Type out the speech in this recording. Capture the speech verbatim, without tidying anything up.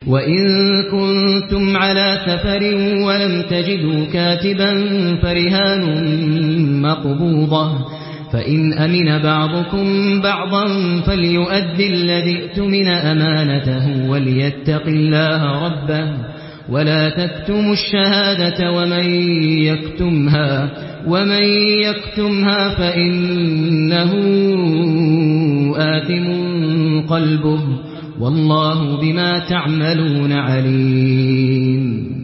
وَإِن كُنتُمْ عَلَى سَفَرٍ وَلَمْ تَجِدُوا كَاتِبًا فَرِهَانٌ مَّقْبُوضَةٌ ۖ فَإِنْ أَمِنَ بَعْضُكُم بَعْضًا فَلْيُؤَدِّ الَّذِي اؤْتُمِنَ أَمَانَتَهُ وَلْيَتَّقِ اللَّهَ رَبَّهُ وَلَا تَكْتُمُوا الشَّهَادَةَ وَمَن يَكْتُمْهَا فَإِنَّهُ آثِمٌ قَلْبُهُ ۗ وَاللَّهُ بِمَا تَعْمَلُونَ عَلِيمٌ.